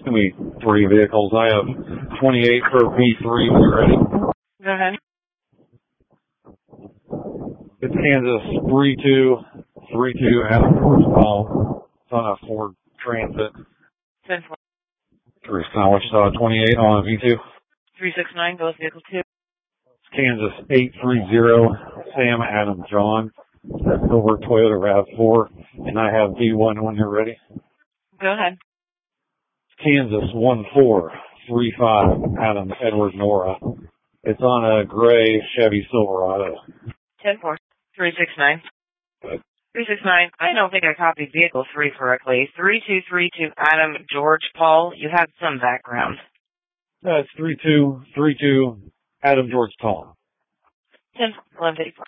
Give me 3 vehicles. I have 28 for V3 when you're ready. Go ahead. It's Kansas 3232 Adam George Powell. It's on a Ford Transit. 10-4. Now, Wichita 28 on a V2. 369 goes vehicle 2. It's Kansas 830 Sam Adam John. That's over Toyota RAV4. And I have V1 when you're ready. Go ahead. Kansas 1435 Adam Edward Nora. It's on a gray Chevy Silverado. 10-4. 369. 369. I don't think I copied vehicle 3 correctly. 3232 Adam George Paul. You had some background. That's 3232 Adam George Paul. 10-1154.